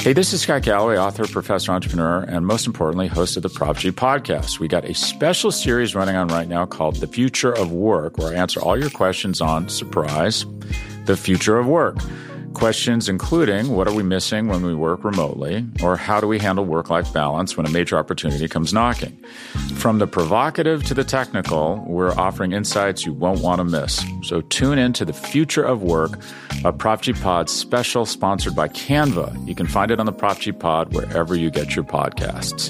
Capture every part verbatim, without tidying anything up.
Hey, this is Scott Galloway, author, professor, entrepreneur, and most importantly, host of the Prop G podcast. We got a special series running on right now called The Future of Work, where I answer all your questions on, surprise, the future of work. Questions including, what are we missing when we work remotely? Or how do we handle work-life balance when a major opportunity comes knocking? From the provocative to the technical, we're offering insights you won't want to miss. So tune in to The Future of Work, a Prop G Pod special sponsored by Canva. You can find it on the Prop G Pod wherever you get your podcasts.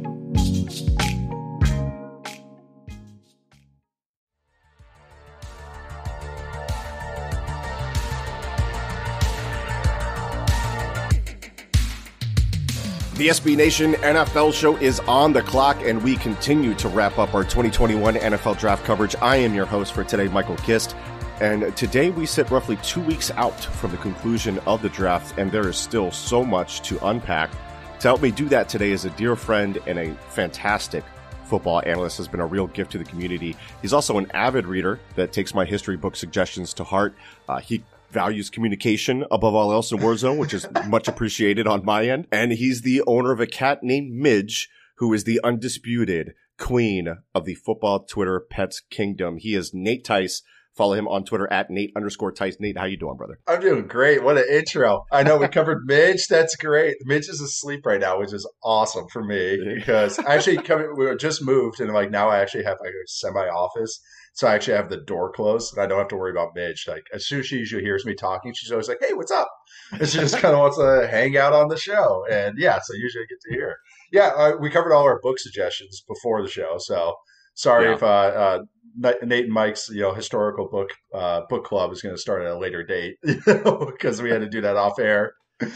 The S B Nation N F L show is on the clock, and we continue to wrap up our twenty twenty-one N F L draft coverage. I am your host for today, Michael Kist, and today we sit roughly two weeks out from the conclusion of the draft, and there is still so much to unpack. To help me do that today is a dear friend and a fantastic football analyst, has been a real gift to the community. He's also an avid reader that takes my history book suggestions to heart. Uh, he values communication above all else in Warzone, which is much appreciated on my end. And he's the owner of a cat named Midge, who is the undisputed queen of the football Twitter pets kingdom. He is Nate Tice. Follow him on Twitter at Nate underscore Tice. Nate, how you doing, brother? I'm doing great. What an intro. I know we covered Midge. That's great. Midge is asleep right now, which is awesome for me because I actually come, we just moved and like now I actually have like a semi-office. So I actually have the door closed and I don't have to worry about Midge. Like as soon as she usually hears me talking, she's always like, hey, what's up? And she just kind of wants to hang out on the show. And yeah, so usually I get to hear. Yeah, uh, we covered all our book suggestions before the show. So sorry yeah. if uh, uh, Nate and Mike's you know historical book uh, book club is going to start at a later date because we had to do that off air.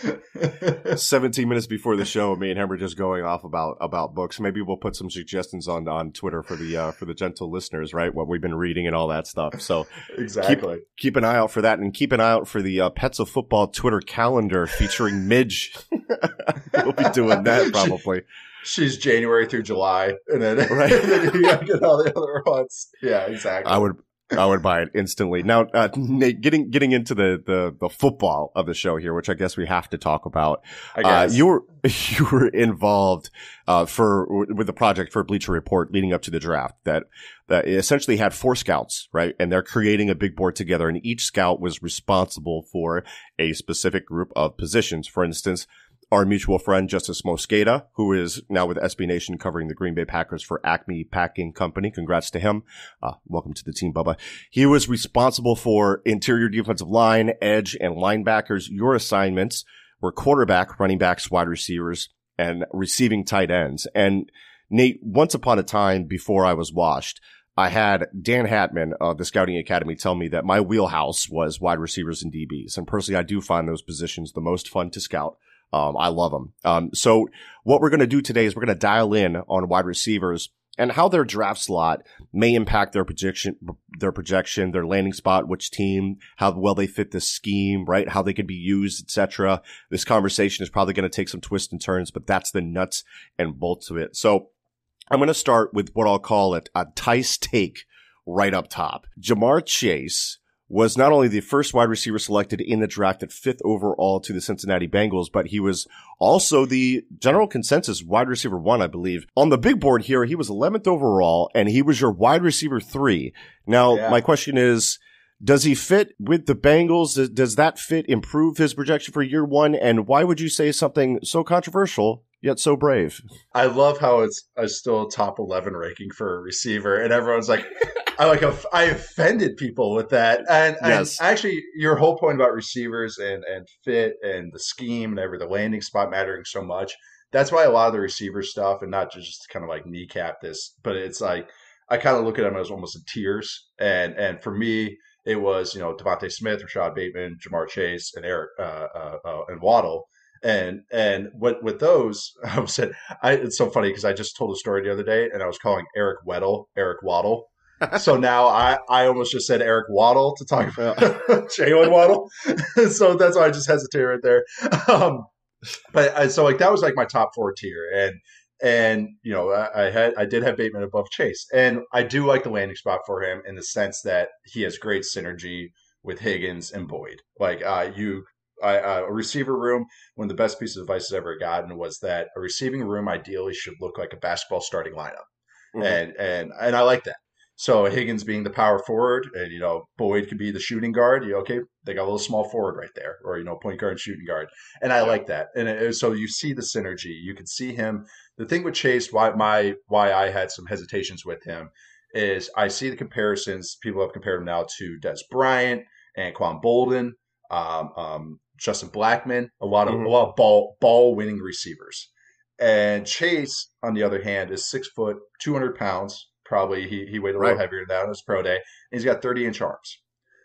seventeen minutes before the show, me and him were just going off about about books. Maybe we'll put some suggestions on on Twitter for the uh, for the gentle listeners, right? What we've been reading and all that stuff. So exactly, keep, keep an eye out for that, and keep an eye out for the uh, Pets of Football Twitter calendar featuring Midge. We'll be doing that probably. She's January through July, and then, right. and then you gotta get all the other ones. Yeah, exactly. I would. I would buy it instantly. Now, uh, Nate, getting getting into the, the the football of the show here, which I guess we have to talk about. I guess. Uh, you were you were involved uh, for with the project for Bleacher Report leading up to the draft that that essentially had four scouts, right? And they're creating a big board together, and each scout was responsible for a specific group of positions. For instance, our mutual friend, Justice Mosqueda, who is now with S B Nation covering the Green Bay Packers for Acme Packing Company. Congrats to him. Uh, welcome to the team, Bubba. He was responsible for interior defensive line, edge, and linebackers. Your assignments were quarterback, running backs, wide receivers, and receiving tight ends. And Nate, once upon a time before I was washed, I had Dan Hatman of the Scouting Academy tell me that my wheelhouse was wide receivers and D Bs. And personally, I do find those positions the most fun to scout. Um, I love them. Um, so what we're going to do today is we're going to dial in on wide receivers and how their draft slot may impact their projection, their projection, their landing spot, which team, how well they fit the scheme, right? How they can be used, et cetera. This conversation is probably going to take some twists and turns, but that's the nuts and bolts of it. So I'm going to start with what I'll call it a Tice take right up top. Ja'Marr Chase was not only the first wide receiver selected in the draft at fifth overall to the Cincinnati Bengals, but he was also the general consensus wide receiver one, I believe. On the big board here, he was eleventh overall, and he was your wide receiver three. Now, yeah. My question is, does he fit with the Bengals? Does that fit improve his projection for year one? And why would you say something so controversial yet so brave? I love how it's a still a top eleven ranking for a receiver, and everyone's like, I like I offended people with that. And, yes. and actually, your whole point about receivers and, and fit and the scheme and every the landing spot mattering so much. That's why a lot of the receiver stuff, and not just kind of like kneecap this, but it's like I kind of look at them as almost in tiers. And and for me, it was you know Devontae Smith, Rashad Bateman, Ja'Marr Chase, and Eric uh, uh, uh, and Waddle. And and with with those, I said I it's so funny because I just told a story the other day, and I was calling Eric Weddle Eric Waddle. So now I, I almost just said Eric Waddle to talk about Jalen Waddle. So that's why I just hesitated right there. Um, but I, so like that was like my top four tier, and and you know I, I had I did have Bateman above Chase, and I do like the landing spot for him in the sense that he has great synergy with Higgins and Boyd. Like uh, you I, uh, a receiver room, one of the best pieces of advice I've ever gotten was that a receiving room ideally should look like a basketball starting lineup. Mhm. And, and, and I like that. So Higgins being the power forward, and you know Boyd could be the shooting guard. You okay? They got a little small forward right there, or you know point guard, shooting guard, and I Yeah. like that. And it, so you see the synergy. You can see him. The thing with Chase, why my why I had some hesitations with him, is I see the comparisons. People have compared him now to Des Bryant, Anquan Bolden, um, um, Justin Blackman, a lot of Mhm. a lot of ball ball winning receivers. And Chase, on the other hand, is six foot, two hundred pounds. Probably he, he weighed a little Right. heavier than that on his pro day. And he's got thirty inch arms.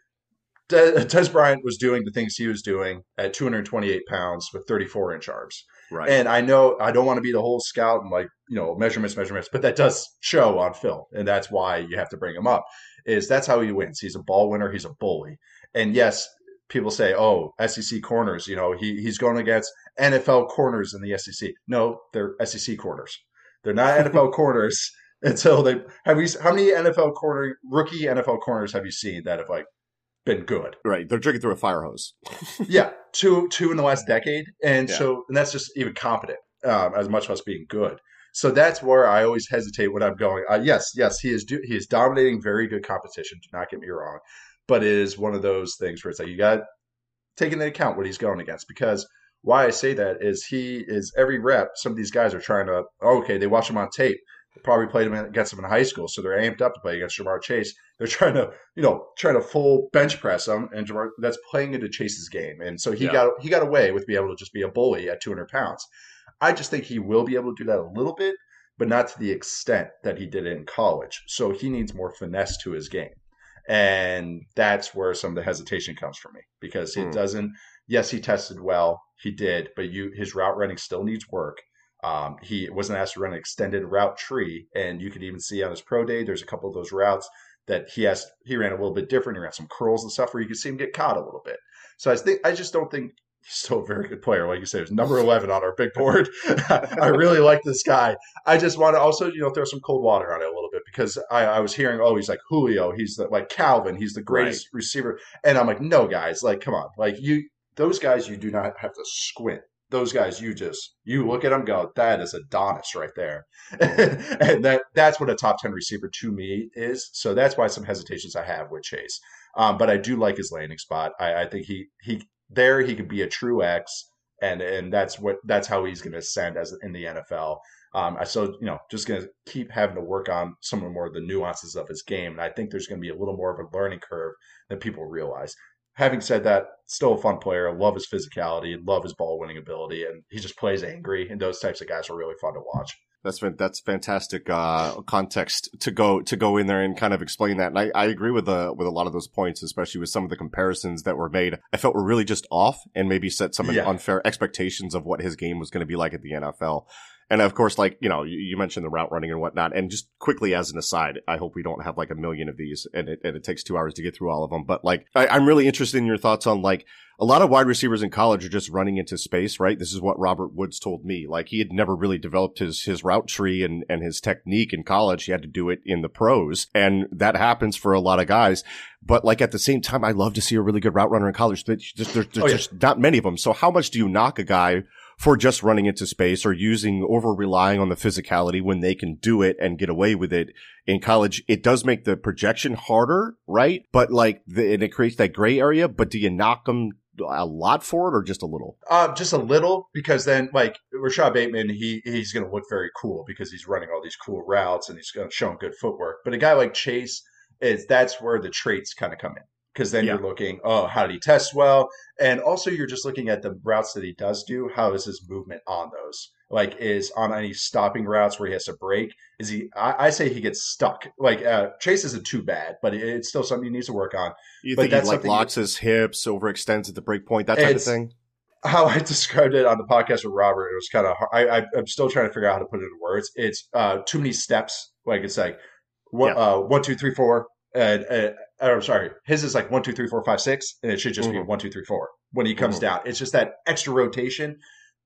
Des, Des Bryant was doing the things he was doing at two hundred twenty-eight pounds with thirty-four inch arms. Right. And I know I don't want to be the whole scout and like, you know, measurements, measurements, but that does show on film. And that's why you have to bring him up, is that's how he wins. He's a ball winner. He's a bully. And yes, people say, oh, S E C corners, you know, he he's going against N F L corners in the S E C. No, they're S E C corners. They're not N F L corners until they have you. How many N F L corner rookie N F L corners have you seen that have like been good? Right. They're drinking through a fire hose. Yeah, two two in the last decade, and Yeah. so and that's just even competent, um, as much as being good. So that's where I always hesitate when I'm going. Uh, yes, yes, he is do, he is dominating very good competition. Do not get me wrong, but it is one of those things where it's like you got to take into account what he's going against, because why I say that is he is every rep. Some of these guys are trying to. Oh, okay, they watch him on tape. They probably played him against him in high school, so they're amped up to play against Jamar Chase. They're trying to, you know, trying to full bench press him, and Jamar, that's playing into Chase's game. And so he Yeah. got he got away with being able to just be a bully at two hundred pounds. I just think he will be able to do that a little bit, but not to the extent that he did in college. So he needs more finesse to his game. And that's where some of the hesitation comes from me, because it Hmm. doesn't. Yes, he tested well, he did, but you his route running still needs work. Um, he wasn't asked to run an extended route tree, and you could even see on his pro day, there's a couple of those routes that he has. He ran a little bit different. He ran some curls and stuff where you could see him get caught a little bit. So I think I just don't think he's still a very good player. Like you said, he was number eleven on our big board. I really like this guy. I just want to also, you know, throw some cold water on it a little bit, because I, I was hearing, oh, he's like Julio, he's the, like Calvin, he's the greatest receiver, and I'm like, no, guys, like, come on, like you, those guys, you do not have to squint. Those guys, you just you look at them, go, that is Adonis right there, and that that's what a top ten receiver to me is. So that's why some hesitations I have with Chase, um, but I do like his landing spot. I, I think he he there he could be a true X, and and that's what that's how he's going to ascend as in the N F L. Um, I so you know just going to keep having to work on some of more of the nuances of his game, and I think there's going to be a little more of a learning curve than people realize. Having said that, still a fun player. I love his physicality, love his ball winning ability, and he just plays angry. And those types of guys are really fun to watch. That's that's fantastic uh, context to go to go in there and kind of explain that. And I, I agree with uh, with a lot of those points, especially with some of the comparisons that were made. I felt were really just off and maybe set some Yeah. unfair expectations of what his game was going to be like at the N F L. And of course, like, you know, you, you mentioned the route running and whatnot. And just quickly as an aside, I hope we don't have like a million of these and it, and it takes two hours to get through all of them. But like, I, I'm really interested in your thoughts on like, a lot of wide receivers in college are just running into space, right? This is what Robert Woods told me. Like, he had never really developed his, his route tree and, and his technique in college. He had to do it in the pros. And that happens for a lot of guys. But like, at the same time, I love to see a really good route runner in college. But just, there's, there's Oh, yeah. just not many of them. So how much do you knock a guy for just running into space or using over relying on the physicality when they can do it and get away with it in college? It does make the projection harder, right? But like, the, and it creates that gray area. But do you knock them a lot for it or just a little? Uh, just a little, because then like Rashad Bateman, he he's going to look very cool because he's running all these cool routes and he's going to show good footwork. But a guy like Chase, is that's where the traits kind of come in. Because then Yeah. you're looking, oh, how did he test well? And also you're just looking at the routes that he does do. How is his movement on those? Like, is on any stopping routes where he has to break? Is he, I, I say he gets stuck. Like, uh, Chase isn't too bad, but it's still something he needs to work on. You But think he that's like something locks his hips, overextends at the break point, that type It's- of thing? How I described it on the podcast with Robert, it was kind of hard. I, I, I'm still trying to figure out how to put it into words. It's uh, too many steps. Like, it's like one, Yeah. uh, one two, three, four. And, uh, I'm sorry, his is like one, two, three, four, five, six, and it should just be Mhm. one, two, three, four when he comes Mhm. down. It's just that extra rotation.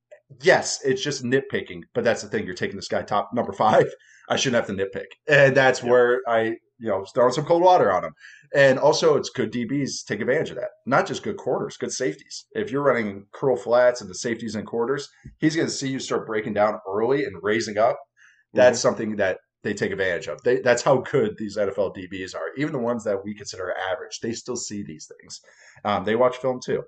Yes, it's just nitpicking, but that's the thing. You're taking this guy top number five. I shouldn't have to nitpick, and that's Yeah. where I you know, throwing some cold water on him. And also, it's good D Bs take advantage of that. Not just good quarters, good safeties. If you're running curl flats and the safeties and quarters, he's going to see you start breaking down early and raising up. That's mm-hmm. something that they take advantage of. They, that's how good these N F L D Bs are. Even the ones that we consider average, they still see these things. Um, they watch film too.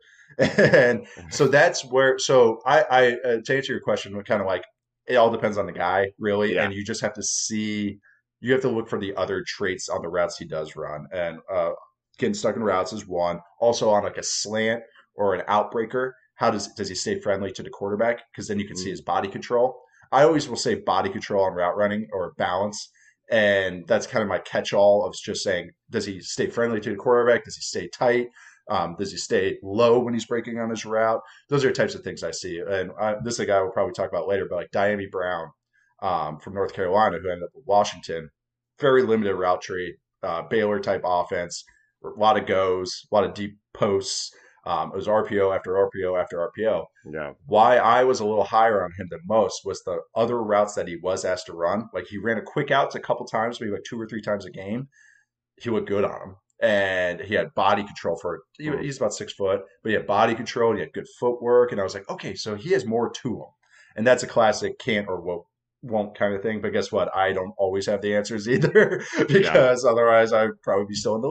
And so that's where, so I, I uh, to answer your question, we're kind of like, it all depends on the guy, really. Yeah. And you just have to see, you have to look for the other traits on the routes he does run. And uh, getting stuck in routes is one. Also on like a slant or an outbreaker, how does does he stay friendly to the quarterback? Because then you can mm-hmm. see his body control. I always will say body control on route running or balance. And that's kind of my catch-all of just saying, does he stay friendly to the quarterback? Does he stay tight? Um, does he stay low when he's breaking on his route? Those are the types of things I see. And I, this is a guy we'll probably talk about later, but like Dyami Brown um, from North Carolina, who ended up with Washington, very limited route tree, uh, Baylor type offense, a lot of goes, a lot of deep posts. Um, it was R P O after R P O after R P O. Yeah. Why I was a little higher on him than most was the other routes that he was asked to run. Like he ran a quick outs a couple times, maybe like two or three times a game. He looked good on them. And he had body control for, he, he's about six foot, but he had body control. He had good footwork. And I was like, okay, so he has more to him. And that's a classic can't or won't, won't kind of thing. But guess what? I don't always have the answers either because yeah. otherwise I'd probably be still in the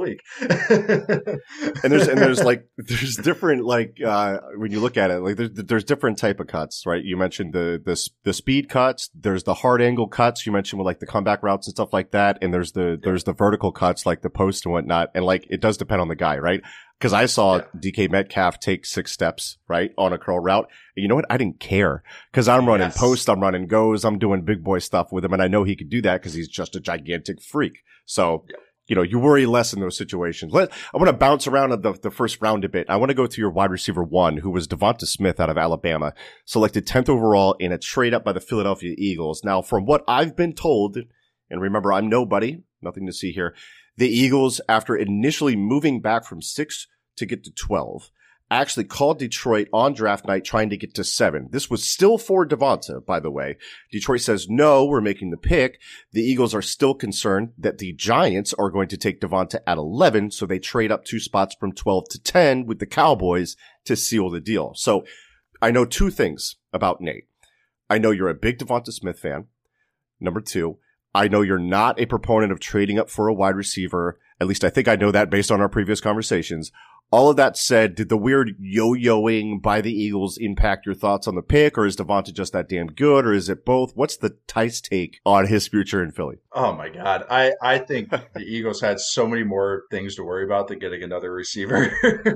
league. and there's, and there's like, there's different, like, uh, when you look at it, like there's, there's different type of cuts, right? You mentioned the, the, the speed cuts. There's the hard angle cuts you mentioned with like the comeback routes and stuff like that. And there's the, there's the vertical cuts like the post and whatnot. And like, it does depend on the guy, right? Cause I saw yeah. D K Metcalf take six steps, right, on a curl route. And you know what? I didn't care. Cause I'm running yes. post, I'm running goes, I'm doing big boy stuff with him. And I know he could do that cause he's just a gigantic freak. So, yeah. you know, you worry less in those situations. Let, I want to bounce around on the, the first round a bit. I want to go to your wide receiver one, who was Devonta Smith out of Alabama, selected tenth overall in a trade up by the Philadelphia Eagles. Now, from what I've been told, and remember, I'm nobody, nothing to see here. The Eagles, after initially moving back from six to get to twelve, actually called Detroit on draft night trying to get to seven. This was still for Devonta, by the way. Detroit says, no, we're making the pick. The Eagles are still concerned that the Giants are going to take Devonta at eleven, so they trade up two spots from twelve to ten with the Cowboys to seal the deal. So I know two things about Nate. I know you're a big Devonta Smith fan. Number two, I know you're not a proponent of trading up for a wide receiver. At least I think I know that based on our previous conversations. All of that said, did the weird yo-yoing by the Eagles impact your thoughts on the pick, or is Devonta just that damn good, or is it both? What's the Tice take on his future in Philly? Oh, my God. I, I think the Eagles had so many more things to worry about than getting another receiver.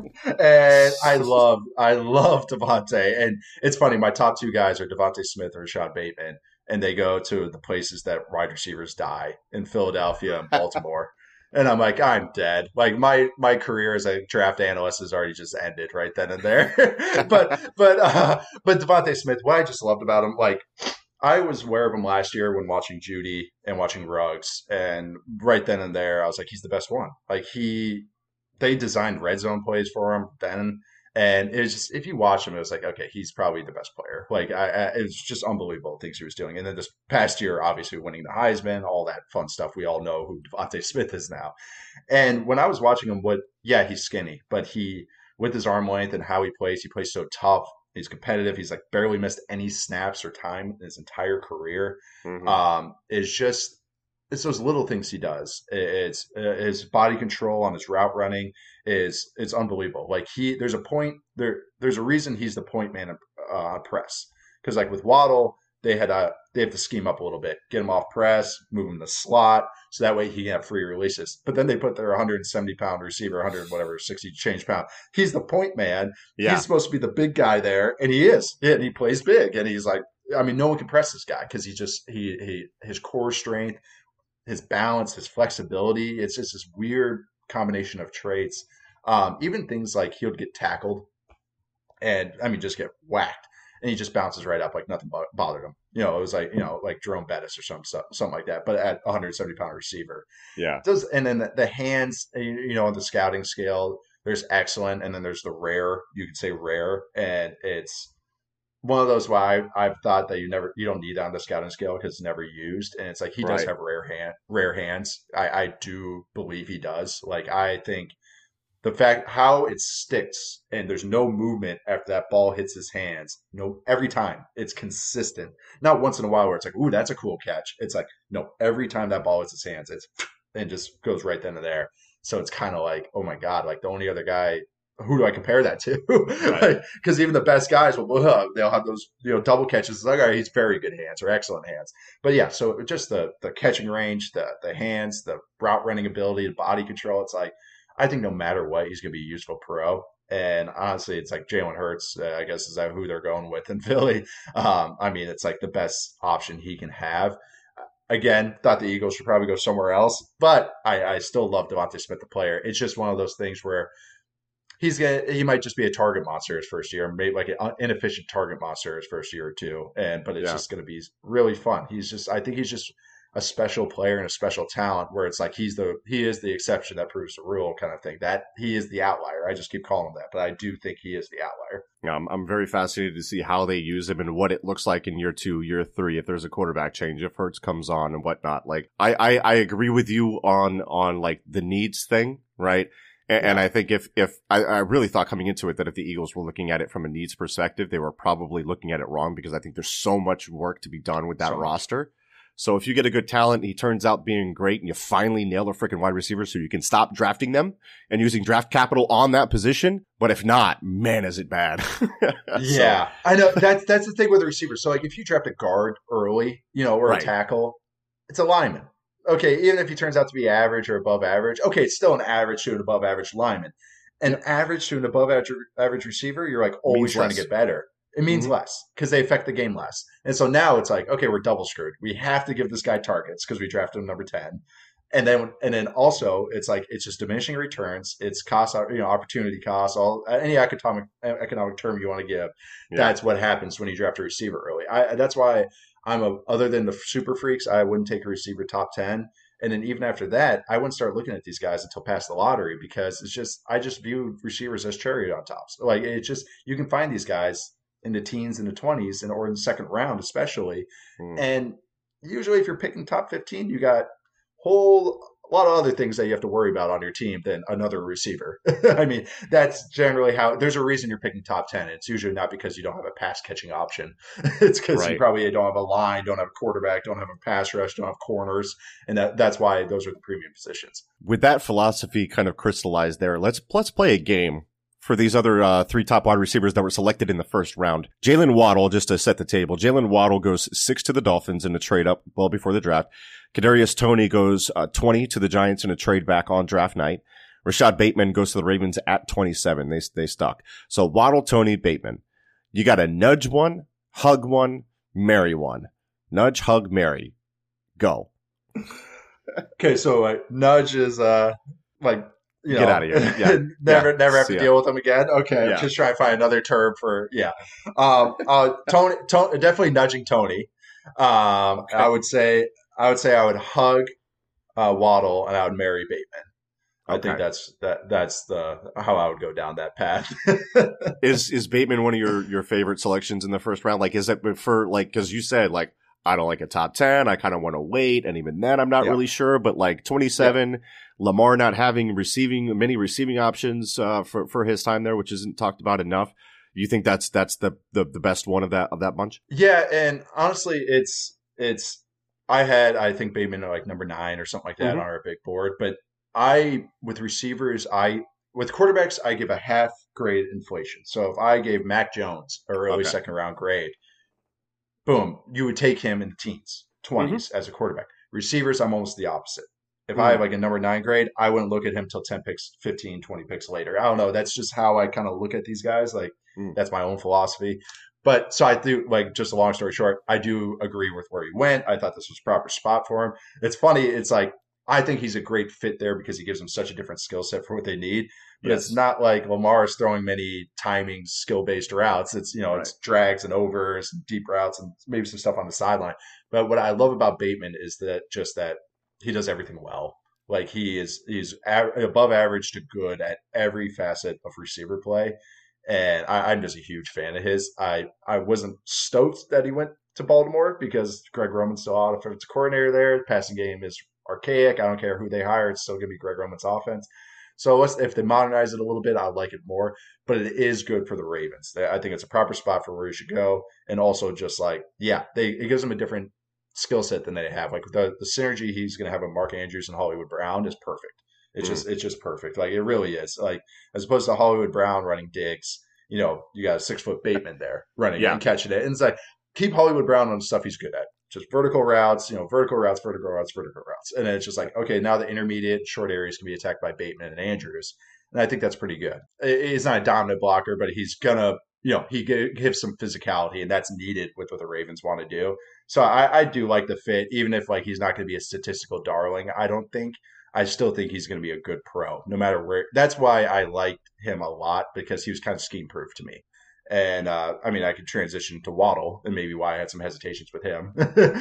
And I love I love Devonta. And it's funny, my top two guys are Devonta Smith and Rashad Bateman, and they go to the places that wide receivers die in Philadelphia and Baltimore. And I'm like, I'm dead. Like my my career as a draft analyst has already just ended right then and there. but but uh, but Devonta Smith, what I just loved about him, like I was aware of him last year when watching Judy and watching Ruggs, and right then and there, I was like, he's the best one. Like he, they designed red zone plays for him then. And it was just, if you watch him, it was like, okay, he's probably the best player. Like, I, I, it was just unbelievable things he was doing. And then this past year, obviously winning the Heisman, all that fun stuff. We all know who Devonta Smith is now. And when I was watching him, what, yeah, he's skinny, but he, with his arm length and how he plays, he plays so tough. He's competitive. He's like barely missed any snaps or time in his entire career. Mm-hmm. Um, it's just, it's those little things he does. It's uh, his body control on his route running is it's unbelievable. Like he, there's a point there. There's a reason he's the point man uh, on press, because like with Waddle, they had a they have to scheme up a little bit, get him off press, move him to slot, so that way he can have free releases. But then they put their one hundred seventy pound receiver, one hundred whatever, sixty change pound. He's the point man. Yeah. He's supposed to be the big guy there, and he is. Yeah, and he plays big, and he's like, I mean, no one can press this guy because he just he he his core strength, his balance, his flexibility. It's just this weird combination of traits. Um, even things like he would get tackled and, I mean, just get whacked. And he just bounces right up like nothing bothered him. You know, it was like, you know, like Jerome Bettis or some stuff, something like that. But at one hundred seventy pound receiver. Yeah. Does, and then the, the hands, you know, on the scouting scale, there's excellent. And then there's the rare, you could say rare. And it's, one of those why I, I've thought that you never you don't need that on the scouting scale because it's never used, and it's like he does Right. have rare hand rare hands. I, I do believe he does. Like I think the fact how it sticks and there's no movement after that ball hits his hands. No, every time it's consistent. Not once in a while where it's like, ooh, that's a cool catch. It's like no, every time that ball hits his hands, it's and just goes right then and there. So it's kind of like, oh my god, like the only other guy. Who do I compare that to? Because Right. like, even the best guys will well, they'll have those you know double catches. It's like, all right, he's very good hands or excellent hands. But yeah, so just the the catching range, the the hands, the route running ability, the body control. It's like I think no matter what, he's going to be a useful pro. And honestly, it's like Jalen Hurts, uh, I guess, is that who they're going with in Philly. Um, I mean, it's like the best option he can have. Again, thought the Eagles should probably go somewhere else, but I, I still love Devontae Smith, the player. It's just one of those things where he's gonna he might just be a target monster his first year, maybe like an inefficient target monster his first year or two. And but it's Yeah. just gonna be really fun. He's just I think he's just a special player and a special talent where it's like he's the he is the exception that proves the rule kind of thing. That he is the outlier. I just keep calling him that, but I do think he is the outlier. Yeah, I'm, I'm very fascinated to see how they use him and what it looks like in year two, year three, if there's a quarterback change, if Hurts comes on and whatnot. Like, I, I, I agree with you on, on like the needs thing, right? And, Yeah. and I think if, if, I, I really thought coming into it that if the Eagles were looking at it from a needs perspective, they were probably looking at it wrong because I think there's so much work to be done with that So much. roster. So if you get a good talent, he turns out being great and you finally nail a freaking wide receiver so you can stop drafting them and using draft capital on that position. But if not, man, is it bad. Yeah, I know that's that's the thing with the receivers. So like if you draft a guard early, you know, or Right. a tackle, it's a lineman. Okay, even if he turns out to be average or above average, okay, it's still an average to an above average lineman. An average to an above average average receiver, you're like always Means trying less. to get better. It means Mhm. less because they affect the game less. And so now it's like, okay, we're double screwed. We have to give this guy targets because we drafted him number ten. And then, and then also, it's like it's just diminishing returns. It's cost, you know, opportunity cost. All any economic economic term you want to give. Yeah. That's what happens when you draft a receiver early. I that's why I'm a other than the super freaks, I wouldn't take a receiver top ten. And then even after that, I wouldn't start looking at these guys until past the lottery because it's just I just view receivers as cherry on tops. Like it's just you can find these guys in the teens and the twenties and or in the second round especially. Mm. And usually if you're picking top fifteen, you got whole a lot of other things that you have to worry about on your team than another receiver. I mean, that's generally how there's a reason you're picking top ten. It's usually not because you don't have a pass catching option. It's because Right. you probably don't have a line, don't have a quarterback, don't have a pass rush, don't have corners. And that, that's why those are the premium positions. With that philosophy kind of crystallized there, let's let's play a game for these other uh, three top wide receivers that were selected in the first round. Jalen Waddle, just to set the table, Jalen Waddle goes six to the Dolphins in a trade up well before the draft. Kadarius Toney goes uh, twenty to the Giants in a trade back on draft night. Rashad Bateman goes to the Ravens at twenty-seven. They they stuck. So Waddle, Toney, Bateman. You got to nudge one, hug one, marry one. Nudge, hug, marry. Go. Okay, so uh, nudge is uh, like, you Get know, outta here. Yeah. never, Yeah. never have to See ya. deal with them again. Okay, Yeah. I'm just trying to find another term for yeah. Um, uh, Tony, Tony, definitely nudging Tony. Um, Okay. I would say, I would say I would hug uh, Waddle and I would marry Bateman. I think Okay. that's that. That's the how I would go down that path. Is is Bateman one of your, your favorite selections in the first round? Like, is it for, like, because you said, like, I don't like a top ten. I kind of want to wait. And even then, I'm not Yeah. really sure. But, like, twenty-seven, Lamar not having receiving many receiving options uh, for, for his time there, which isn't talked about enough. You think that's that's the, the, the best one of that of that bunch? Yeah, and honestly, it's it's. I had I think Bateman at like number nine or something like that Mhm. on our big board, but I with receivers, I with quarterbacks, I give a half grade inflation. So if I gave Mac Jones a early Okay. second round grade, boom, you would take him in the teens, twenties as a quarterback. Receivers, I'm almost the opposite. If I Mhm. have like a number nine grade, I wouldn't look at him till ten picks, fifteen, twenty picks later. I don't know. That's just how I kind of look at these guys. Like Mm. that's my own philosophy. But so I do like just a long story short, I do agree with where he went. I thought this was a proper spot for him. It's funny. It's like, I think he's a great fit there because he gives them such a different skill set for what they need. But Yes. it's not like Lamar is throwing many timing skill based routes. It's, you know, it's drags and overs and deep routes and maybe some stuff on the sideline. But what I love about Bateman is that just that he does everything well. Like he is, he's a- above average to good at every facet of receiver play. And I, I'm just a huge fan of his. I, I wasn't stoked that he went to Baltimore because Greg Roman's still offensive coordinator there. The passing game is archaic. I don't care who they hire. It's still going to be Greg Roman's offense. So let's, if they modernize it a little bit, I like it more. But it is good for the Ravens. I think it's a proper spot for where he should go. And also just like, yeah, they it gives them a different skill set than they have. Like the, the synergy he's going to have with Mark Andrews and Hollywood Brown is perfect. It's mm-hmm. just it's just perfect. Like it really is. Like as opposed to Hollywood Brown running digs, you know, you got a six foot Bateman there running yeah. and catching it. And it's like keep Hollywood Brown on the stuff he's good at. Just vertical routes, you know, vertical routes, vertical routes, vertical routes. And then it's just like, okay, now the intermediate short areas can be attacked by Bateman and Andrews. And I think that's pretty good. He's not a dominant blocker, but he's going to, you know, he gives some physicality, and that's needed with what the Ravens want to do. So I, I do like the fit, even if like he's not going to be a statistical darling. I don't think. I still think he's going to be a good pro, no matter where. That's why I liked him a lot, because he was kind of scheme proof to me. And uh, I mean, I could transition to Waddle, and maybe why I had some hesitations with him.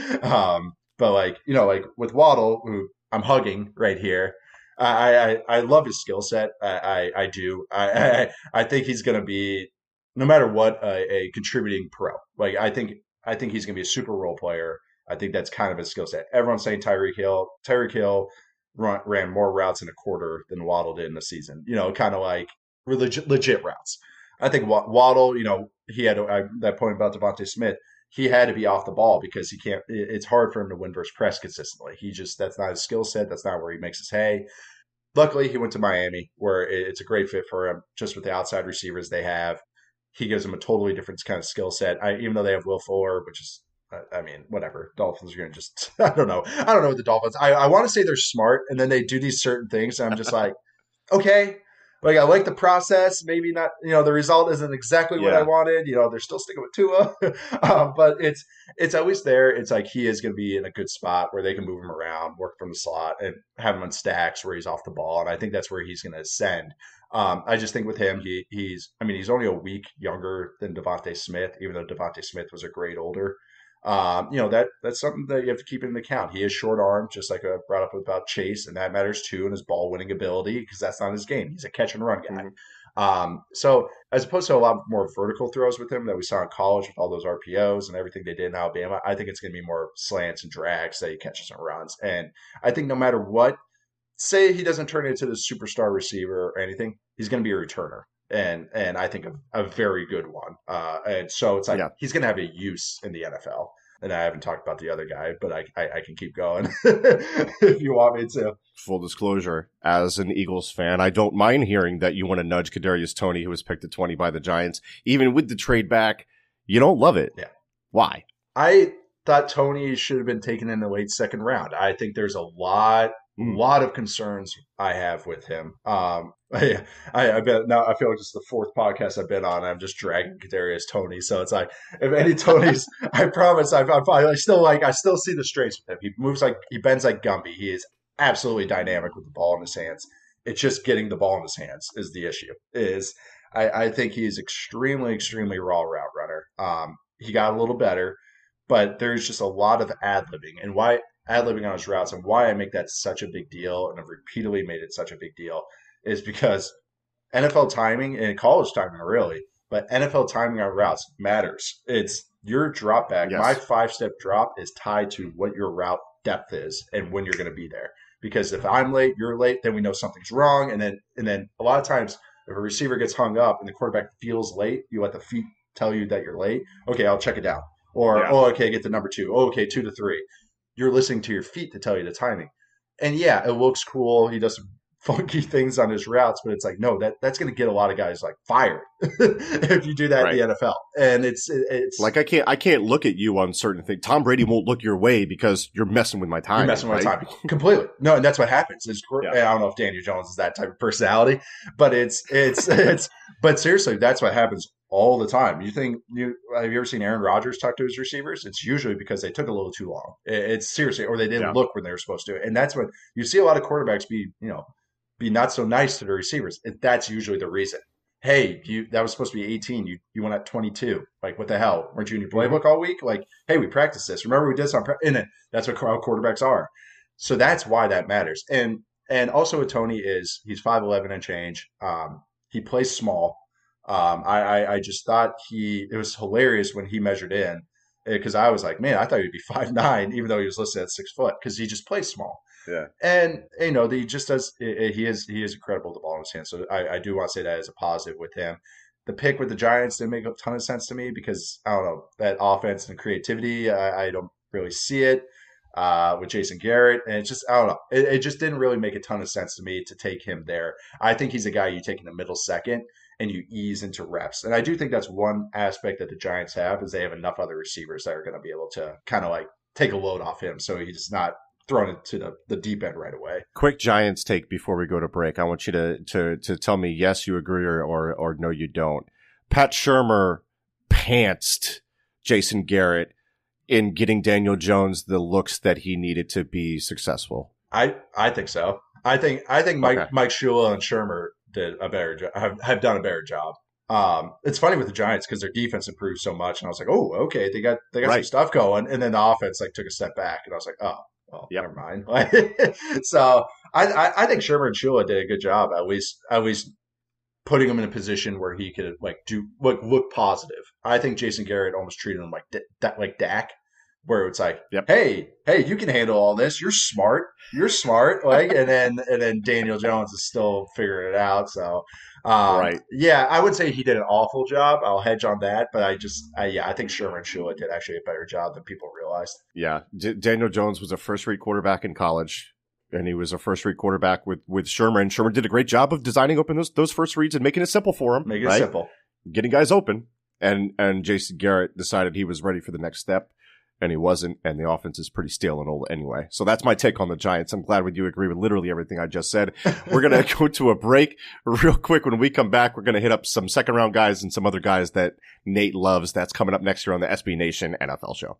um, but like you know, like with Waddle, who I'm hugging right here. I I, I love his skill set. I, I I do. I I, I think he's going to be, no matter what, a, a contributing pro. Like I think I think he's going to be a super role player. I think that's kind of his skill set. Everyone's saying Tyreek Hill. Tyreek Hill run, ran more routes in a quarter than Waddle did in the season. You know, kind of like legit, legit routes. I think Waddle, you know, he had I, that point about Devontae Smith. He had to be off the ball because he can't. It's hard for him to win versus press consistently. He just that's not his skill set. That's not where he makes his hay. Luckily, he went to Miami, where it's a great fit for him. Just with the outside receivers they have, he gives them a totally different kind of skill set. I, even though they have Will Fuller, which is, I mean, whatever. Dolphins are going to just, I don't know. I don't know what the Dolphins. I, I want to say they're smart, and then they do these certain things, and I'm just like, okay. Like, I like the process. Maybe not, you know, the result isn't exactly what yeah. I wanted. You know, they're still sticking with Tua. um, but it's it's always there. It's like he is going to be in a good spot where they can move him around, work from the slot, and have him on stacks where he's off the ball. And I think that's where he's going to ascend. Um, I just think with him, he he's, I mean, he's only a week younger than Devontae Smith, even though Devontae Smith was a grade older. Um, you know, that that's something that you have to keep into account. He is short armed, just like I brought up about Chase, and that matters too, and his ball winning ability, because that's not his game. He's a catch and run guy. Mm-hmm. Um, so as opposed to a lot more vertical throws with him that we saw in college with all those R P Os and everything they did in Alabama, I think it's going to be more slants and drags that he catches and runs. And I think no matter what, say he doesn't turn into the superstar receiver or anything, he's going to be a returner. And and I think a, a very good one. Uh, and so it's like yeah. he's going to have a use in the N F L. And I haven't talked about the other guy, but I I, I can keep going if you want me to. Full disclosure, as an Eagles fan, I don't mind hearing that you want to nudge Kadarius Toney, who was picked at twenty by the Giants. Even with the trade back, you don't love it. Yeah. Why? I thought Toney should have been taken in the late second round. I think there's a lot A lot of concerns I have with him. Um, I, I, I bet now I feel like it's the fourth podcast I've been on. I'm just dragging Kadarius Toney, so it's like if any Toney's, I promise, I, I, I still like, I still see the strengths with him. He moves like he bends like Gumby. He is absolutely dynamic with the ball in his hands. It's just getting the ball in his hands is the issue. Is I, I think he's extremely, extremely raw route runner. Um, he got a little better, but there's just a lot of ad libbing, and why. ad-libbing on his routes, and why I make that such a big deal and have repeatedly made it such a big deal is because N F L timing and college timing really, but N F L timing on routes matters. It's your drop back. Yes. My five-step drop is tied to what your route depth is and when you're going to be there. Because if I'm late, you're late, then we know something's wrong. And then and then a lot of times if a receiver gets hung up and the quarterback feels late, you let the feet tell you that you're late. Okay, I'll check it down. Or, yeah. oh, okay, get the number two. Oh, okay, two to three. You're listening to your feet to tell you the timing. And yeah, it looks cool. He does some funky things on his routes, but it's like, no, that that's going to get a lot of guys like fired if you do that right. in the N F L. And it's, it's like, I can't, I can't look at you on certain things. Tom Brady won't look your way because you're messing with my time. You're messing with right? my time. Completely. No, and that's what happens. Is yeah. I don't know if Daniel Jones is that type of personality, but it's, it's, it's, but seriously, that's what happens all the time. You think you have you ever seen Aaron Rodgers talk to his receivers? It's usually because they took a little too long. It's seriously, or they didn't yeah. look when they were supposed to. And that's when you see a lot of quarterbacks be, you know, be not so nice to the receivers. That's usually the reason. Hey, you that was supposed to be eighteen. You you went at twenty-two. Like, what the hell? Weren't you in your playbook all week? Like, hey, we practiced this. Remember we did this on pre-? And that's what how quarterbacks are. So that's why that matters. And and also with Toney is he's five eleven and change. Um, he plays small. Um, I, I I just thought he it was hilarious when he measured in because I was like, man, I thought he'd be five nine, even though he was listed at six foot because he just plays small. Yeah. And you know, he just does. He is he is incredible with the ball in his hand. So I, I do want to say that as a positive with him. The pick with the Giants didn't make a ton of sense to me because I don't know that offense and creativity. I, I don't really see it uh, with Jason Garrett, and it's just I don't know. It, it just didn't really make a ton of sense to me to take him there. I think he's a guy you take in the middle second and you ease into reps. And I do think that's one aspect that the Giants have is they have enough other receivers that are going to be able to kind of like take a load off him, so he's not thrown into the, the deep end right away. Quick Giants take before we go to break. I want you to to to tell me yes, you agree, or or, or no, you don't. Pat Shurmur pantsed Jason Garrett in getting Daniel Jones the looks that he needed to be successful. I I think so. I think I think Mike Okay. Mike Shula and Shurmur did a better job. Have, have done a better job. Um, it's funny with the Giants because their defense improved so much, and I was like, oh, okay, they got they got Right. some stuff going, and then the offense like took a step back, and I was like, oh, well, Yep. never mind. So I, I I think Shurmur and Shula did a good job at least at least putting him in a position where he could like do like look positive. I think Jason Garrett almost treated him like that like Dak, where it's like, Yep. hey, hey, you can handle all this. You're smart. You're smart. Like, and then and then Daniel Jones is still figuring it out. So, um, Right. yeah, I would say he did an awful job. I'll hedge on that, but I just, I, yeah, I think Shurmur and Shula did actually a better job than people realized. Yeah. D- Daniel Jones was a first-rate quarterback in college, and he was a first-rate quarterback with with Shurmur, and Shurmur did a great job of designing open those those first reads and making it simple for him. Make it right? simple. Getting guys open. And and Jason Garrett decided he was ready for the next step, and he wasn't, and the offense is pretty stale and old anyway. So that's my take on the Giants. I'm glad with you agree with literally everything I just said. We're going to go to a break real quick. When we come back, we're going to hit up some second round guys and some other guys that Nate loves. That's coming up next year on the S B Nation N F L show.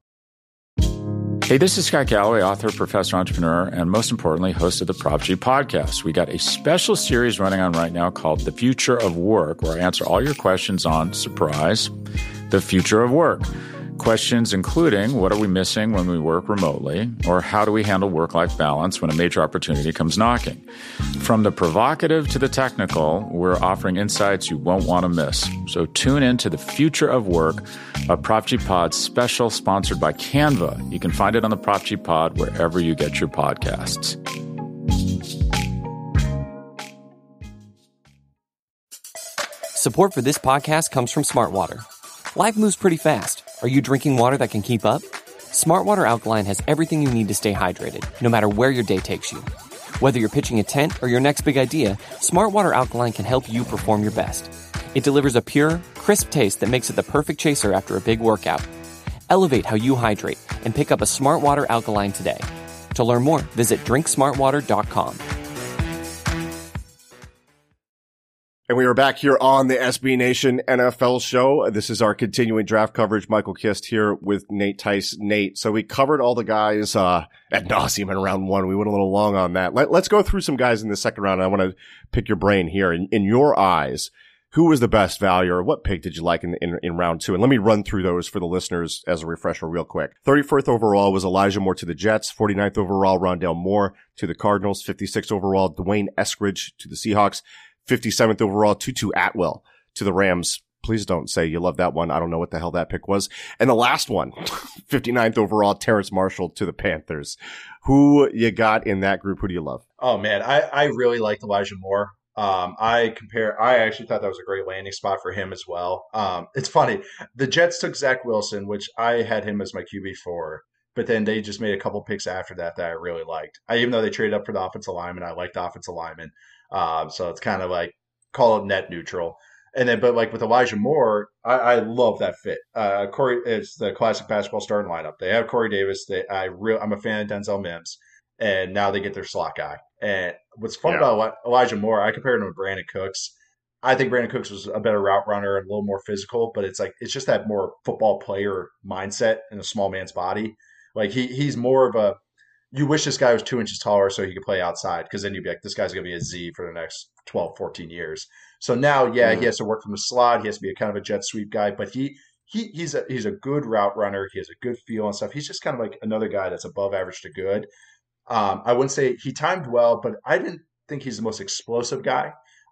Hey, this is Scott Galloway, author, professor, entrepreneur, and most importantly, host of the Prop G podcast. We got a special series running on right now called The Future of Work, where I answer all your questions on, surprise, the future of work. Questions including, what are we missing when we work remotely? Or how do we handle work-life balance when a major opportunity comes knocking? From the provocative to the technical, we're offering insights you won't want to miss. So tune in to The Future of Work, a Prop G Pod special sponsored by Canva. You can find it on the Prop G Pod wherever you get your podcasts. Support for this podcast comes from Smartwater. Life moves pretty fast. Are you drinking water that can keep up? Smartwater Alkaline has everything you need to stay hydrated, no matter where your day takes you. Whether you're pitching a tent or your next big idea, Smartwater Alkaline can help you perform your best. It delivers a pure, crisp taste that makes it the perfect chaser after a big workout. Elevate how you hydrate and pick up a Smartwater Alkaline today. To learn more, visit drink smartwater dot com. And we are back here on the S B Nation N F L show. This is our continuing draft coverage. Michael Kist here with Nate Tice. Nate, so we covered all the guys uh ad nauseum in round one. We went a little long on that. Let, let's go through some guys in the second round. I want to pick your brain here. In, in your eyes, who was the best value, or what pick did you like in, in in round two? And let me run through those for the listeners as a refresher real quick. thirty-fourth overall was Elijah Moore to the Jets. forty-ninth overall, Rondale Moore to the Cardinals. fifty-sixth overall, Dwayne Eskridge to the Seahawks. fifty-seventh overall, Tutu Atwell to the Rams. Please don't say you love that one. I don't know what the hell that pick was. And the last one, fifty-ninth overall, Terrace Marshall to the Panthers. Who you got in that group? Who do you love? Oh man, I, I really liked Elijah Moore. Um, I compare. I actually thought that was a great landing spot for him as well. Um, it's funny. The Jets took Zach Wilson, which I had him as my Q B for, but then they just made a couple picks after that that I really liked. I, even though they traded up for the offensive lineman, I liked the offensive lineman. Um, so it's kind of like call it net neutral. And then, but like with Elijah Moore, I, I love that fit. Uh, Corey, it's the classic basketball starting lineup. They have Corey Davis. They, I real, I'm a fan of Denzel Mims, and now they get their slot guy. And what's fun Yeah. about Elijah Moore, I compared him to Brandon Cooks. I think Brandon Cooks was a better route runner and a little more physical, but it's like it's just that more football player mindset in a small man's body. Like he he's more of a. You wish this guy was two inches taller so he could play outside, because then you'd be like, this guy's going to be a Z for the next twelve, fourteen years. So now, yeah, Mhm. he has to work from the slot. He has to be a kind of a jet sweep guy, but he he he's a he's a good route runner. He has a good feel and stuff. He's just kind of like another guy that's above average to good. Um, I wouldn't say he timed well, but I didn't think he's the most explosive guy.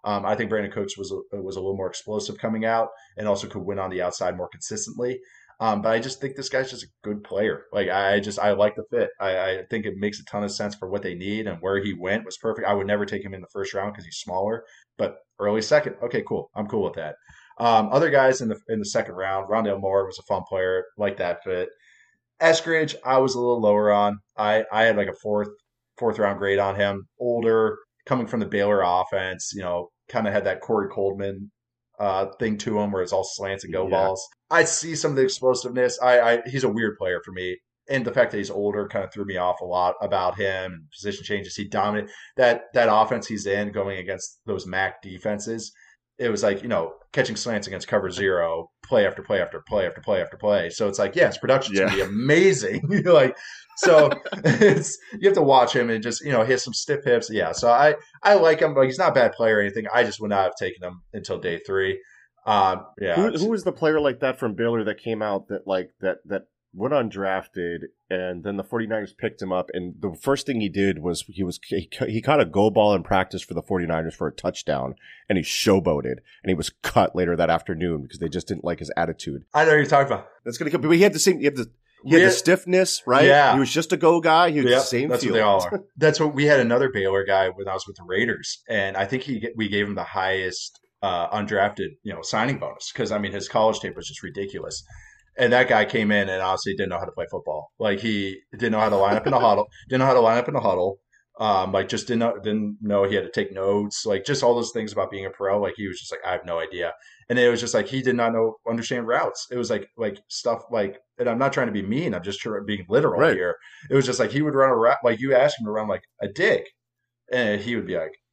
Um, I think Brandon Cooks was a, was a little more explosive coming out and also could win on the outside more consistently. Um, but I just think this guy's just a good player. Like I just I like the fit. I, I think it makes a ton of sense for what they need, and where he went was perfect. I would never take him in the first round because he's smaller, but early second, okay, cool. I'm cool with that. Um, other guys in the in the second round, Rondale Moore was a fun player, like that fit. Eskridge, I was a little lower on. I, I had like a fourth fourth round grade on him. Older, coming from the Baylor offense, you know, kind of had that Corey Coleman uh, thing to him where it's all slants and go Yeah. balls. I see some of the explosiveness. I, I he's a weird player for me. And the fact that he's older kind of threw me off a lot about him and position changes. He dominated that that offense he's in going against those M A C defenses. It was like, you know, catching slants against cover zero, play after play after play after play after play. So it's like, yes, production's Yeah. gonna be amazing. like, so it's you have to watch him and just, you know, he has some stiff hips. Yeah. So I I like him, but he's not a bad player or anything. I just would not have taken him until day three. Um, yeah. Who, who was the player like that from Baylor that came out that like that that went undrafted and then the 49ers picked him up, and the first thing he did was he was he, he caught a go ball in practice for the 49ers for a touchdown, and he showboated, and he was cut later that afternoon because they just didn't like his attitude. I know who you're talking about. That's gonna come, but he had the same he had the he had We the had- stiffness, right? Yeah. He was just a go guy. He was Yep, the same that's field. what they all are. That's what we had another Baylor guy when I was with the Raiders, and I think he we gave him the highest uh, undrafted you know signing bonus because I mean his college tape was just ridiculous. And that guy came in and honestly didn't know how to play football. Like he didn't know how to line up in a huddle, didn't know how to line up in a huddle. Um, like just didn't know, didn't know he had to take notes, like just all those things about being a pro. Like he was just like, I have no idea. And it was just like, he did not know, understand routes. It was like, like stuff like, and I'm not trying to be mean. I'm just trying, being literal Right. here. It was just like, he would run a route, like you asked him to run like a dig and he would be like,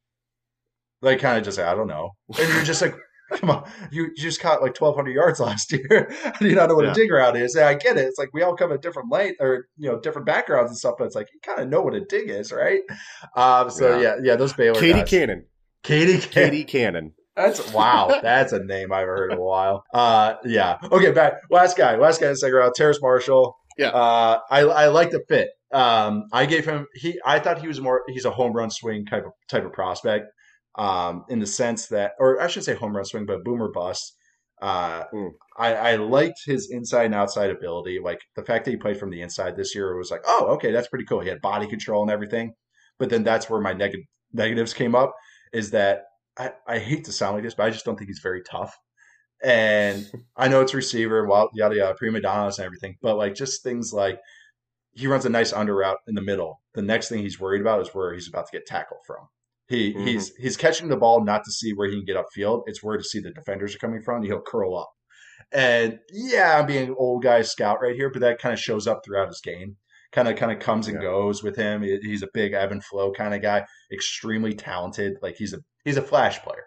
like kind of just, I don't know. And you're just like, come on, you, you just caught like twelve hundred yards last year. How do you not know what Yeah. a dig route is? And I get it. It's like we all come at different length or, you know, different backgrounds and stuff, but it's like you kind of know what a dig is, right? Um, so, yeah, Yeah. yeah, those Baylor Katie guys. Cannon. Katie Cannon. Katie Cannon. That's, wow, that's a name I've heard in a while. Uh, yeah. Okay, back. Last guy. Last guy in the second round, Terrace Marshall. Yeah. Uh, I, I like the fit. Um, I gave him, he, I thought he was more, he's a home run swing type of, type of prospect. Um, in the sense that, or I should say home run swing, but boomer bust. Uh, Mm. I, I liked his inside and outside ability. Like the fact that he played from the inside this year was like, oh, okay, that's pretty cool. He had body control and everything. But then that's where my neg- negatives came up is that I, I hate to sound like this, but I just don't think he's very tough. And I know it's receiver, well, yada, yada, prima donnas and everything. But like just things like he runs a nice under route in the middle. The next thing he's worried about is where he's about to get tackled from. He Mhm. he's he's catching the ball not to see where he can get upfield. It's where to see the defenders are coming from. He'll curl up. And yeah, I'm being an old guy scout right here, but that kind of shows up throughout his game. Kind of kind of comes and Yeah. goes with him. He- He's a big ebb and flow kind of guy. Extremely talented. Like he's a he's a flash player.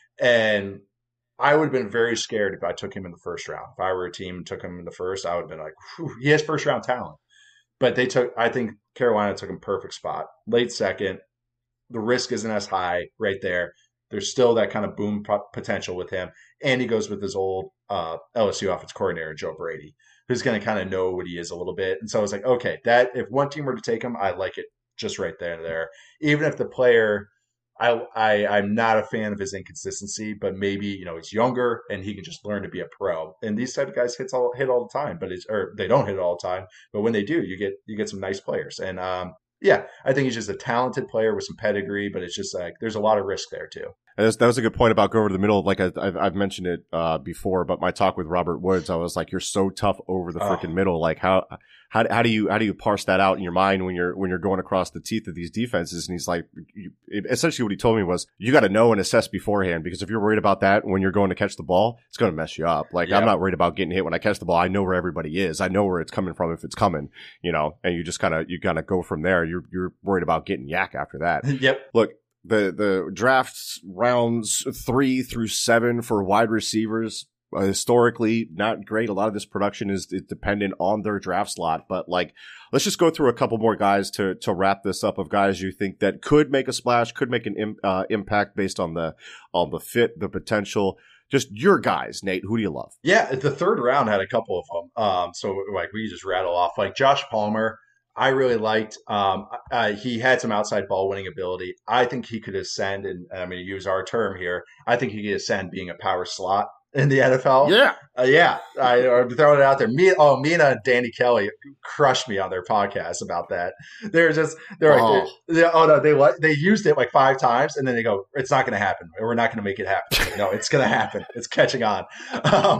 And I would have been very scared if I took him in the first round. If I were a team and took him in the first, I would have been like, whew, he has first round talent. But they took, I think Carolina took him perfect spot. Late second. The risk isn't as high right there. There's still that kind of boom po- potential with him. And he goes with his old uh, L S U offense coordinator, Joe Brady, who's going to kind of know what he is a little bit. And so I was like, okay, that if one team were to take him, I like it just right there and there. Even if the player, I, I, I'm not a fan of his inconsistency, but maybe, you know, he's younger and he can just learn to be a pro. And these type of guys hits all, hit all the time, but it's, or they don't hit it all the time. But when they do, you get, you get some nice players. And, um, yeah, I think he's just a talented player with some pedigree, but it's just like there's a lot of risk there too. And that's, that was a good point about go over to the middle. Like I, I've, I've mentioned it uh, before, but my talk with Robert Woods, I was like, "You're so tough over the freaking Oh. middle. Like how, how, how do you, how do you parse that out in your mind when you're, when you're going across the teeth of these defenses?" And he's like, you, it, essentially, what he told me was, "You got to know and assess beforehand because if you're worried about that when you're going to catch the ball, it's going to mess you up. Like Yeah. I'm not worried about getting hit when I catch the ball. I know where everybody is. I know where it's coming from if it's coming. You know, and you just kind of, you kind of go from there. You're, you're worried about getting yak after that." Yep. Look, the the drafts rounds three through seven for wide receivers uh, historically not great. A lot of this production is, is dependent on their draft slot, but like let's just go through a couple more guys to to wrap this up of guys you think that could make a splash, could make an im- uh, impact based on the on the fit, the potential. Just your guys, Nate. Who do you love? Yeah, the third round had a couple of them. Um, so like we just rattle off like Josh Palmer. I really liked. Um, uh, he had some outside ball winning ability. I think he could ascend, and I'm going to use our term here. I think he could ascend being a power slot in the N F L. Yeah. Uh, yeah. I, I'm throwing it out there. Me, oh, Mina and Danny Kelly crushed me on their podcast about that. They're just, they're Oh. like, they, they, oh no, they they used it like five times, and then they go, it's not going to happen. We're not going to make it happen. No, it's going to happen. It's catching on. Um,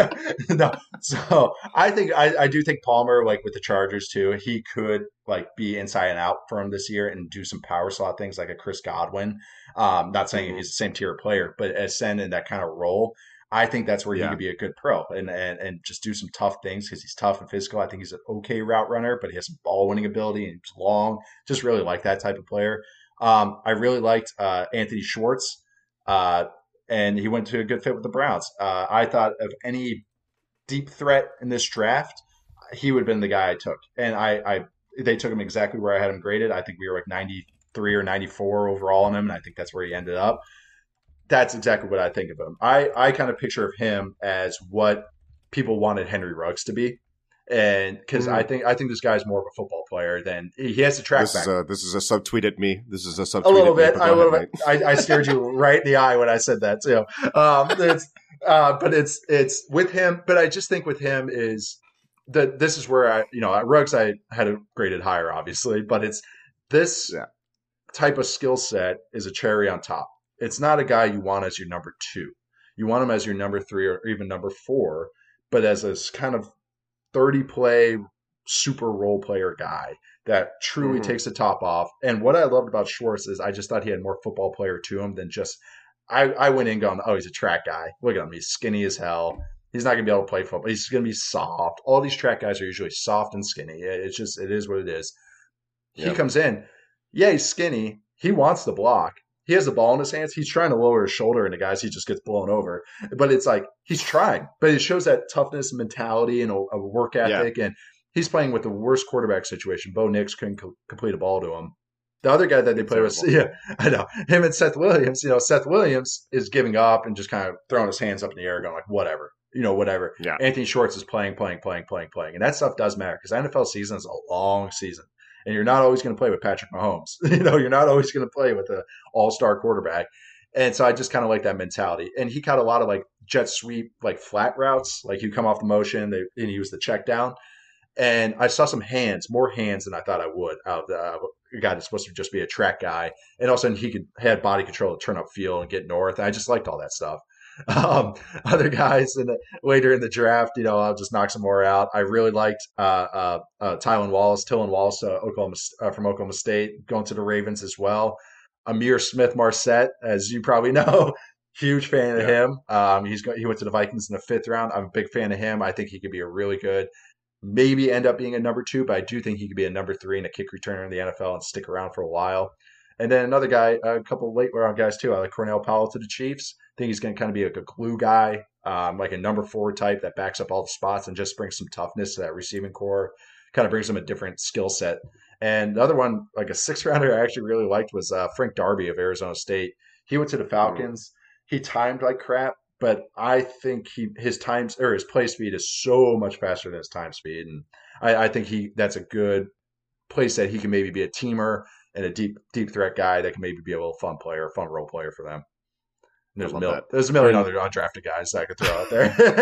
no, so I think, I, I do think Palmer, like with the Chargers too, he could like be inside and out for him this year and do some power slot things like a Chris Godwin. Um, not saying Mhm. he's the same tier of player, but ascend in that kind of role. I think that's where Yeah. he could be a good pro and, and, and just do some tough things because he's tough and physical. I think he's an okay route runner, but he has some ball winning ability and he's long. Just really like that type of player. Um, I really liked uh, Anthony Schwartz, uh, and he went to a good fit with the Browns. Uh, I thought of any deep threat in this draft, he would have been the guy I took. And I, I they took him exactly where I had him graded. I think we were like ninety-three or ninety-four overall on him, and I think that's where he ended up. That's exactly what I think of him. I, I kind of picture of him as what people wanted Henry Ruggs to be. And because Mhm. I think I think this guy's more of a football player than he has the track This back. is a this is a subtweet at me. This is a subtweet A little at bit. me, but I, go a little ahead, bit. I, I stared you right in the eye when I said that too. Um, it's, uh, but it's it's with him. But I just think with him is that this is where I, you know, at Ruggs I had a graded higher, obviously, but it's this Yeah. type of skill set is a cherry on top. It's not a guy you want as your number two. You want him as your number three or even number four, but as a kind of thirty play super role player guy that truly Mhm. takes the top off. And what I loved about Schwartz is I just thought he had more football player to him than just I, I went in going, oh, he's a track guy. Look at him. He's skinny as hell. He's not going to be able to play football. He's going to be soft. All these track guys are usually soft and skinny. It's just, it is what it is. He Yep. comes in. Yeah, he's skinny. He wants the block. He has the ball in his hands. He's trying to lower his shoulder into guys. He just gets blown over. But it's like he's trying. But it shows that toughness, mentality, and a, a work ethic. And he's playing with the worst quarterback situation. Bo Nix couldn't co- complete a ball to him. The other guy that they play with, yeah, I know him and Seth Williams. You know, Seth Williams is giving up and just kind of throwing his hands up in the air, going like, whatever, you know, whatever. Yeah. Anthony Schwartz is playing, playing, playing, playing, playing, and that stuff does matter because the N F L season is a long season. And you're not always going to play with Patrick Mahomes. You know, you're not always going to play with an all-star quarterback. And so I just kind of like that mentality. And he caught a lot of like jet sweep, like flat routes. Like you come off the motion, they, and he was the check down. And I saw some hands, more hands than I thought I would out of the uh, guy that's supposed to just be a track guy. And all of a sudden he could had body control to turn up field and get north. And I just liked all that stuff. Um, other guys in the, later in the draft, you know, I'll just knock some more out. I really liked uh, uh, uh, Tylan Wallace, Tylan Wallace, uh, Oklahoma uh, from Oklahoma State, going to the Ravens as well. Amir Smith Marset, as you probably know, huge fan of Yeah. him. Um, he's go- he went to the Vikings in the fifth round. I'm a big fan of him. I think he could be a really good, maybe end up being a number two, but I do think he could be a number three and a kick returner in the N F L and stick around for a while. And then another guy, a couple of late round guys too. I like Cornell Powell to the Chiefs. I think he's going to kind of be like a glue guy, um, like a number four type that backs up all the spots and just brings some toughness to that receiving core. Kind of brings them a different skill set. And the other one, like a six rounder, I actually really liked was uh, Frank Darby of Arizona State. He went to the Falcons. He timed like crap, but I think he his times or his play speed is so much faster than his time speed, and I, I think he that's a good place that he can maybe be a teamer and a deep deep threat guy that can maybe be a little fun player, fun role player for them. And there's I a love mil- that. there's a million other undrafted guys that I could throw out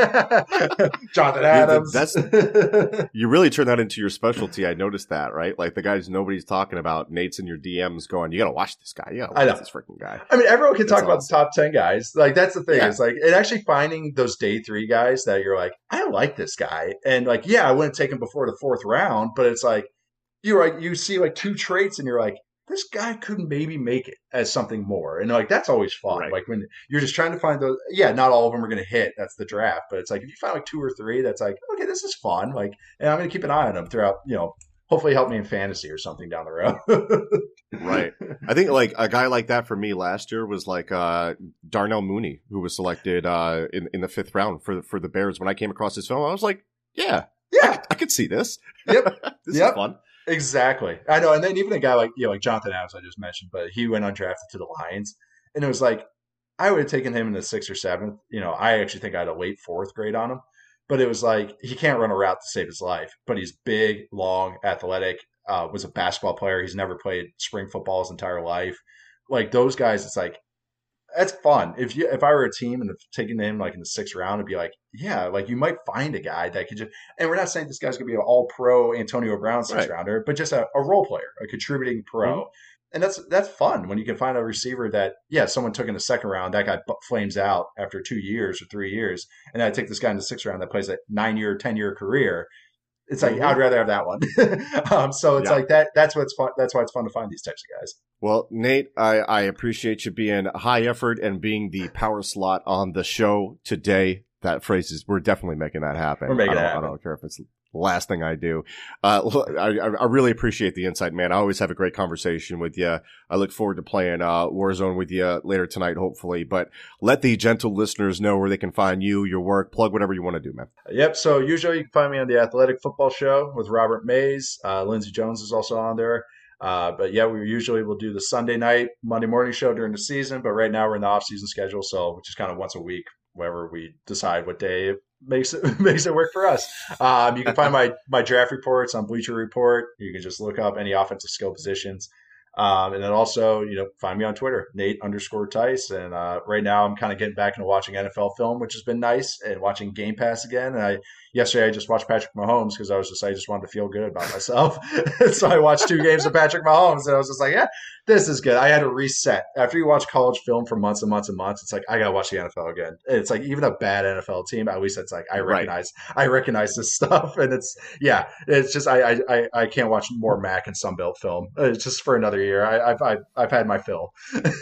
there. Jonathan Adams. that's- You really turn that into your specialty. I noticed that, right? Like the guys nobody's talking about. Nate's in your D Ms going, you got to watch this guy. You got to I know. watch this freaking guy. I mean, everyone can talk That's about awesome. the top ten guys. Like that's the thing. Yeah. It's like and actually finding those day three guys that you're like, I like this guy, and like, yeah, I wouldn't take him before the fourth round, but it's like you're like you see like two traits, and you're like, this guy could maybe make it as something more, and like that's always fun. Right. Like when you're just trying to find those. Yeah, not all of them are going to hit. That's the draft, but it's like if you find like two or three, that's like okay, this is fun. Like, and I'm going to keep an eye on them throughout. You know, hopefully help me in fantasy or something down the road. Right. I think like a guy like that for me last year was like uh, Darnell Mooney, who was selected uh, in in the fifth round for for the Bears. When I came across his film, I was like, yeah, Yeah. I could see this. Yep. This Yep. is fun. Exactly. I know. And then even a guy like, you know, like Jonathan Adams, I just mentioned, but he went undrafted to the Lions. And it was like, I would have taken him in the sixth or seventh. You know, I actually think I had a late fourth grade on him. but it was like he can't run a route to save his life. But he's big, long, athletic. Uh, was a basketball player. He's never played spring football his entire life. Like those guys, it's like that's fun. If you if I were a team and taking him like in the sixth round, it'd be like, yeah, like you might find a guy that could just. And we're not saying this guy's gonna be an all pro Antonio Brown sixth right. rounder, but just a, a role player, a contributing pro. Mm-hmm. And that's that's fun when you can find a receiver that, yeah, someone took in the second round, that guy flames out after two years or three years, and I take this guy in the sixth round that plays a nine year, ten year career. It's like, mm-hmm. I'd rather have that one. um, so it's yeah. like that. That's what's fun. That's why it's fun to find these types of guys. Well, Nate, I, I appreciate you being high effort and being the power slot on the show today. That phrase is, we're definitely making that happen. We're making I don't, it happen. I don't care if it's the last thing I do. Uh, I, I really appreciate the insight, man. I always have a great conversation with you. I look forward to playing uh, Warzone with you later tonight, hopefully. But let the gentle listeners know where they can find you, your work, plug whatever you want to do, man. Yep. So usually you can find me on the Athletic Football Show with Robert Mays. Uh, Lindsey Jones is also on there. Uh, but yeah, we usually will do the Sunday night, Monday morning show during the season. But right now we're in the off-season schedule, so which is kind of once a week, wherever we decide what day makes it makes it work for us. Um, you can find my my draft reports on Bleacher Report. You can just look up any offensive skill positions. Um, and then also, you know, find me on Twitter, Nate underscore Tice. And uh, right now I'm kind of getting back into watching N F L film, which has been nice, and watching Game Pass again. And I yesterday I just watched Patrick Mahomes because I was just I just wanted to feel good about myself. So I watched two games of Patrick Mahomes, and I was just like, yeah, this is good. I had to reset. After you watch college film for months and months and months, it's like I gotta watch the N F L again. It's like even a bad N F L team, at least it's like I recognize right. I recognize this stuff, and it's yeah, it's just I I I can't watch more Mac and Sunbelt film. It's just for another year. I, I've I've I've had my fill.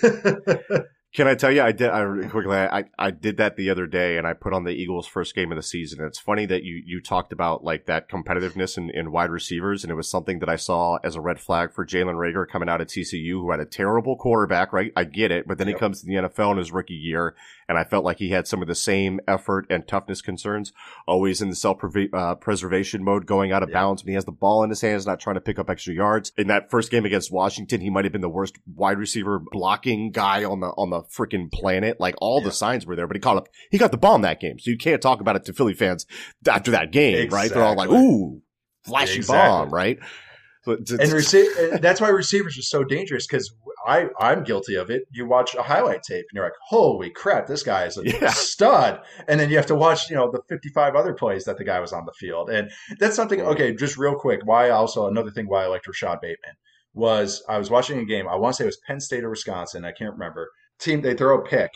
Can I tell you, I did I, quickly. I, I did that the other day, and I put on the Eagles' first game of the season. And it's funny that you you talked about like that competitiveness in, in wide receivers, and it was something that I saw as a red flag for Jalen Reagor coming out of T C U, who had a terrible quarterback. Right, I get it, but then yep. he comes to the N F L in his rookie year, and I felt like he had some of the same effort and toughness concerns. Always in the self uh, preservation mode, going out of yep. bounds when he has the ball in his hands, not trying to pick up extra yards. In that first game against Washington, he might have been the worst wide receiver blocking guy on the on the freaking planet. Like all yeah. the signs were there, but he caught up. He got the ball in that game, so you can't talk about it to Philly fans after that game, exactly. right? They're all like, "Ooh, flashy exactly. bomb," right? So it's, it's, and rece- that's why receivers are so dangerous, because I I'm guilty of it. You watch a highlight tape and you're like, "Holy crap, this guy is a yeah. stud!" And then you have to watch, you know, the fifty-five other plays that the guy was on the field, and that's something. Okay, just real quick, why also another thing why I liked Rashad Bateman was I was watching a game. I want to say it was Penn State or Wisconsin. I can't remember. Team, they throw a pick.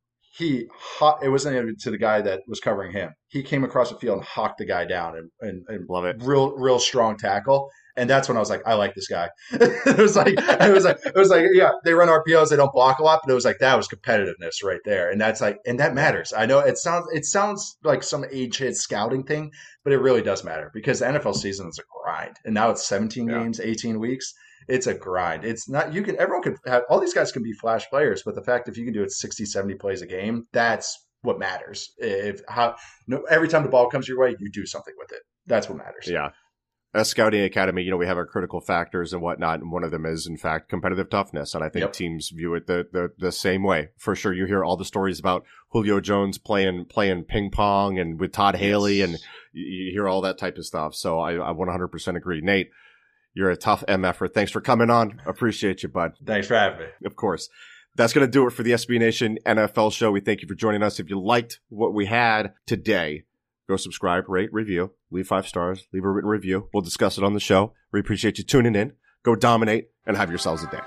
He hot, it wasn't even to the guy that was covering him. He came across the field and hawked the guy down, and, and, and love it. Real, real strong tackle. And that's when I was like, I like this guy. it was like, it was like, it was like, yeah, they run R P Os, they don't block a lot, but it was like that was competitiveness right there, and that's like, and that matters. I know it sounds, it sounds like some age hit scouting thing, but it really does matter, because the N F L season is a grind, and now it's seventeen yeah. games, eighteen weeks. It's a grind. It's not, you can, everyone can have, all these guys can be flash players, but the fact if you can do it sixty, seventy plays a game, that's what matters. If how, no, every time the ball comes your way, you do something with it. That's what matters. Yeah. As Scouting Academy, you know, we have our critical factors and whatnot, and one of them is, in fact, competitive toughness. And I think yep. teams view it the, the the same way. For sure, you hear all the stories about Julio Jones playing playing ping pong and with Todd Haley, yes. and you hear all that type of stuff. So I, I one hundred percent agree. Nate, you're a tough M F-er. Thanks for coming on. Appreciate you, bud. Thanks for having me. Of course. That's going to do it for the S B Nation N F L show. We thank you for joining us. If you liked what we had today, go subscribe, rate, review, leave five stars, leave a written review. We'll discuss it on the show. We appreciate you tuning in. Go dominate and have yourselves a day.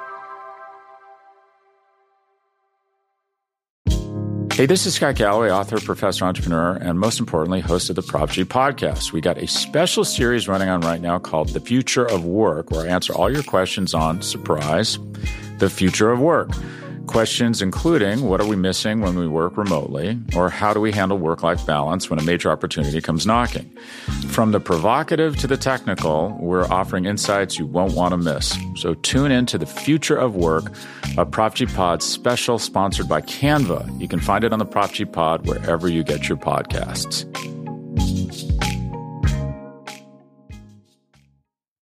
Hey, this is Scott Galloway, author, professor, entrepreneur, and most importantly, host of the Prop G podcast. We got a special series running on right now called The Future of Work, where I answer all your questions on, surprise, the future of work. Questions including, what are we missing when we work remotely? Or how do we handle work-life balance when a major opportunity comes knocking? From the provocative to the technical, we're offering insights you won't want to miss. So tune in to The Future of Work, a Prop G Pod special sponsored by Canva. You can find it on the Prop G Pod wherever you get your podcasts.